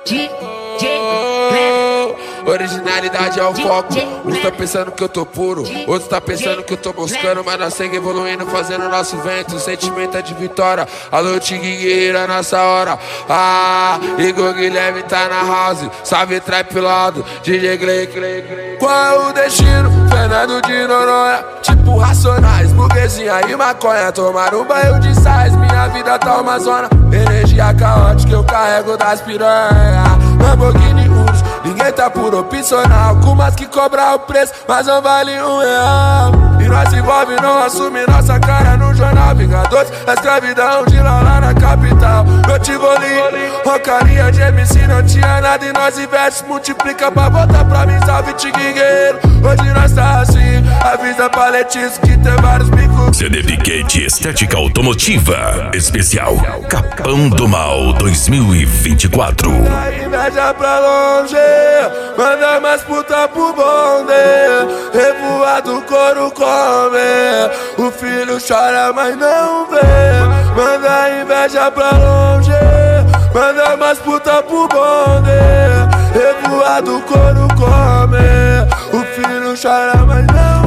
Originalidade é o foco. Uns tá pensando que eu tô puro, outros tá pensando que eu tô moscando, mas nós segue evoluindo, fazendo nosso vento. O sentimento é de vitória. Alô, Tigueira, nessa hora. Igor Guilherme tá na house. Salve, trap lado, DJ Clay. Qual é o destino? Fernando de Noronha. Tipo Racionais, burguesinha e maconha. Tomar um banho de sais, minha vida tá uma zona. Energia caótica, eu carrego das piranha. Lamborghini Urus, ninguém tá por opcional. Com umas que cobra o preço, mas não vale R$1. E nós envolve, não assume nossa cara no jornal. Vingadores, a escravidão de lá na capital. Eu te vou ali, rocaria de MC, não tinha nada e nós investe, multiplica pra voltar pra mim, salve Tigueiro. Hoje nós tá assim, avisa paletismo que tem vários bicos. CDPquete Estética Automotiva Especial Capão do Mal 2024. Inveja pra longe, manda mais puta pro bonde. Revoado, couro come, o filho chora mas não vê. Manda inveja pra longe, manda mais puta pro bonde. Revoado, couro come, o filho chora mas não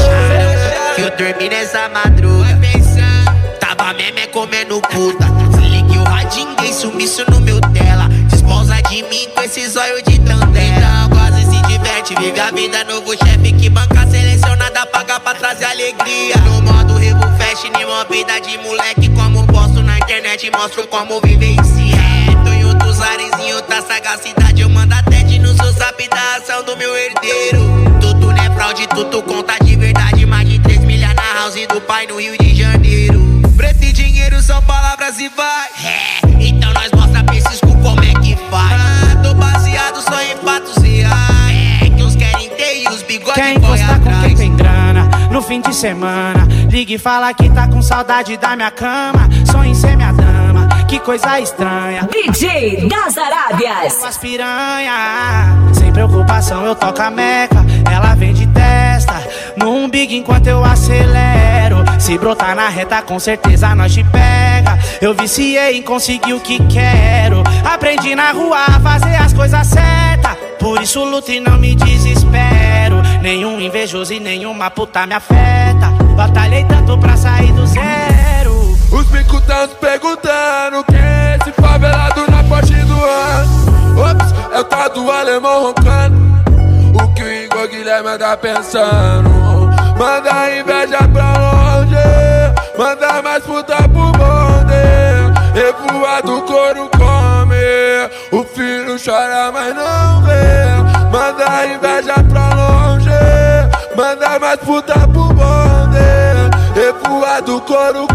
vê. Que eu dormi nessa madruga pensando, tava meme comendo puta. Se ligue o radinho, dei sumiço no meu tela. Desposa de mim com esse zóio de tandera. Então quase se diverte, vive a vida, novo chefe que banca selecionada, paga pra trazer alegria. No modo Revo Fashion, uma vida de moleque. Como posto na internet, mostro como vivencia. Tô em outros ares, em outra sagacidade. Eu mando até de no seu zap da ação do meu herdeiro. Tudo não é fraude, tudo conta de verdade. Mais de 3 milhas na house do pai no Rio de Janeiro. Preto e dinheiro são palavras e vai. Então nós mostra pra esses cu como é que faz. Tô baseado só em fatos reais. Que uns querem ter e os bigodes quer encostar com quem tem grana no fim de semana. Liga e fala que tá com saudade da minha cama. Sonha em ser minha dama, que coisa estranha. DJ das Arábias. Umas piranha, sem preocupação eu toco a meca. Ela vem de testa no umbigo enquanto eu acelero. Se brotar na reta com certeza nós te pega. Eu viciei em conseguir o que quero. Aprendi na rua a fazer as coisas certas. Por isso luto e não me desespero. Nenhum invejoso e nenhuma puta me afeta. Batalhei tanto pra sair do zero. Os bicos tão se perguntando quem é esse favelado na Porsche do ano. Ops, é o tal do alemão roncando. O que o Igor Guilherme anda pensando. Manda inveja pra longe, manda mais puta pro bonde. Revoado, couro come, o filho chora mas não vê. Manda inveja pra longe, manda mais puta pro bonde. Revoado, couro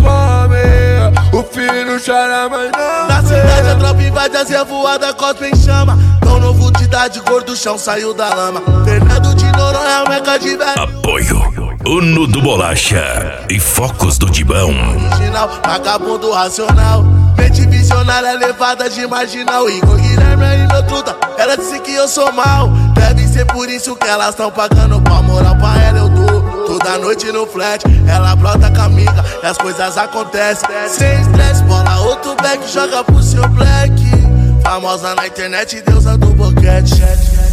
come, o filho chora mas não vê. Na cidade a tropa invade as revoadas, cospe em chama. Tão novo de idade, cor do chão saiu da lama. Fernando de Noronha, meca de velho. Apoio Uno do Bolacha e Focos do Dibão. Original, vagabundo racional. Mente visionária, levada de marginal. Igor Guilherme aí meu truta, ela disse que eu sou mal. Deve ser por isso que elas tão pagando pau. Moral pra ela eu dou, toda noite no flat. Ela brota com a amiga e as coisas acontecem. Sem estresse, bola outro back, joga pro seu black. Famosa na internet, deusa do boquete.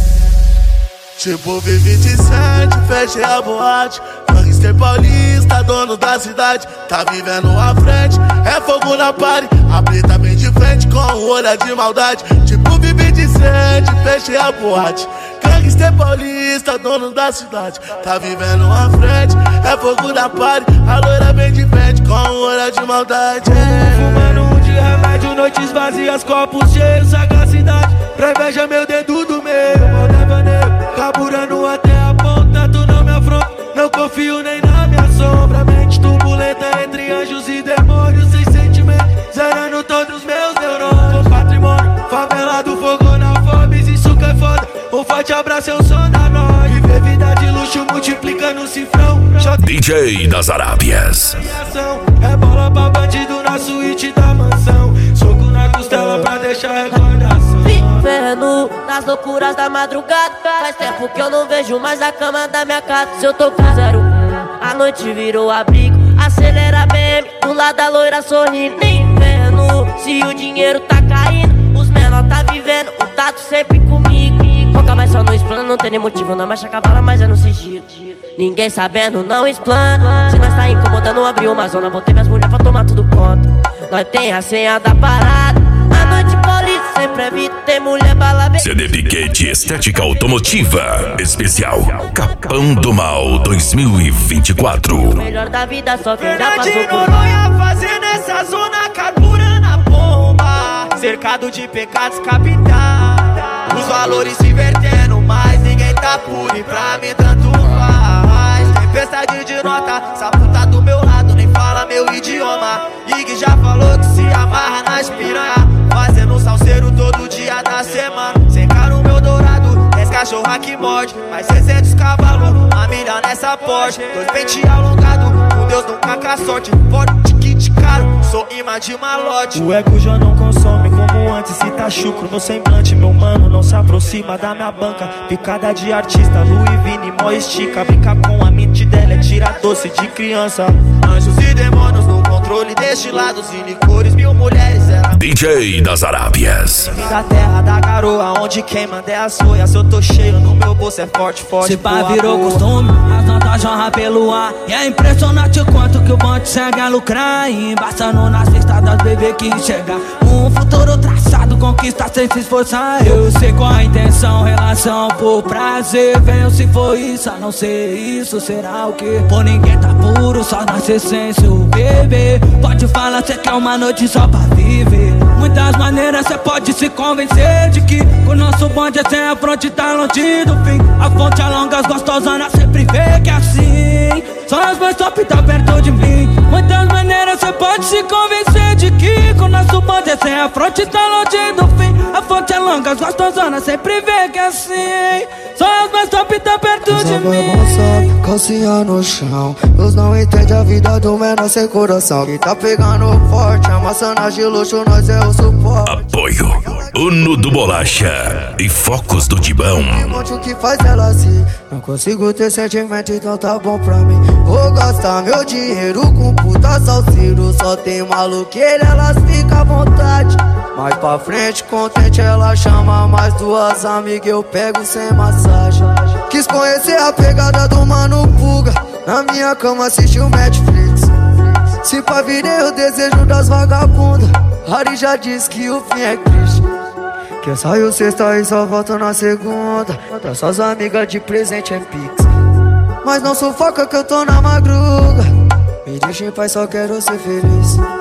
Tipo V27, fechei a boate. Gangster paulista, dono da cidade. Tá vivendo à frente, é fogo na party. A preta bem de frente com um olhar de maldade. Tipo V27, fechei a boate. Gangster paulista, dono da cidade. Tá vivendo à frente, é fogo na party. A loira bem de frente com um olhar de maldade. Fumando um de remédio, noites vazias, copos cheios, sagacidade. Pra inveja meu dedo do meio, carburando até a ponta, tu não me afronta. Não confio nem na minha sombra. Mente turbulenta entre anjos e demônios. Sem sentimento, zerando todos os meus neurônios. Sou patrimônio, favelado, fogo na fome. Isso que é foda, um forte abraço, eu sou da nós. Viver vida de luxo, multiplicando o cifrão. DJ das Arábias. É bola pra bandido na suíte da mansão. Soco na costela pra deixar recordação. Vivendo nas loucuras da madrugada. Faz tempo que eu não vejo mais a cama da minha casa. Se eu tô com 01, a noite virou abrigo. Acelera BM, do lado da loira sorrindo. Nem vendo se o dinheiro tá caindo. Os menor tá vivendo, o tato tu sempre comigo. Foca mais só no explano, não tem nem motivo. Não marcha cavala, mas é no sigilo. Ninguém sabendo, não explana. Se nós tá incomodando, abriu uma zona. Botei minhas mulheres pra tomar tudo conta. Nós tem a senha da parada. A noite polícia sempre evita, tem mulher bala. CD Piquete Estética Automotiva Especial Capão do Mal 2024. Melhor da vida só quem já passou Verdade, por Noronha fazer nessa zona, carburando a bomba. Cercado de pecados capitais. Os valores se invertendo, mas ninguém tá puro e pra mim tanto faz. Tempestade de nota, essa puta do meu lado nem fala meu idioma. Ig já falou que se amarra nas piranha, fazendo um salseiro todo dia da semana. Secar o meu dourado, 10 cachorra que morde, mais 600 cavalos, a milha nessa Porsche. 2 pente alongado, com Deus nunca com a sorte. Forte kit caro, sou imã de malote. O ego já não consome como antes, se tá chucro no semblante. Meu mano não se aproxima da minha banca. Picada de artista, Louis Vini, mó estica. Brinca com a mente dela, é tira doce de criança. Anjos e demônios no controle destilados e licores, 1000 mulheres era DJ das Arábias. da terra da garoa, onde quem manda é a soia. Se eu tô cheio, no meu bolso é forte, forte. Se pá virou costume, as notas jorram pelo ar. E é impressionante o quanto que o bonde segue a lucrar. E embaçando nas estradas, bebê que enxergar um futuro traçado, conquista sem se esforçar. Eu sei qual a intenção, relação por prazer. Venho se for isso, a não ser isso, será o quê? Por ninguém tá puro, só nasce essência, o bebê. Pode falar, cê quer uma noite só pra viver. Muitas maneiras cê pode se convencer de que o nosso bonde é sem a fronte, tá longe do fim. A fonte alonga, as gostosanas sempre vê que é assim. Só as mais top tá perto de mim. Muitas maneiras cê pode se convencer de que o nosso bonde é sem a fronte, tá longe do fim. A fonte é longa, as gostosanas sempre vê que é assim. Só as mais top tá perto de mim. Calcinha no chão, Deus não entende a vida do menor sem coração. Quem tá pegando forte, amassando de luxo, nós é o suporte. Apoio Uno do Bolacha e Focos do Dibão. O que faz ela assim? Não consigo ter sentimento, então tá bom pra mim. Vou gastar meu dinheiro com puta salseiro. Só tem maluqueira, elas ficam à vontade. Mais pra frente, contente, ela chama mais 2 amigas, eu pego sem massagem. Quis conhecer a pegada do Mano Puga, na minha cama assistiu Netflix. Se pá virei o desejo das vagabundas, Harry já disse que o fim é triste. Que saiu sexta e só volta na segunda. Dá suas amigas de presente é pix. Mas não sufoca que eu tô na madruga. Me deixa em paz, só quero ser feliz.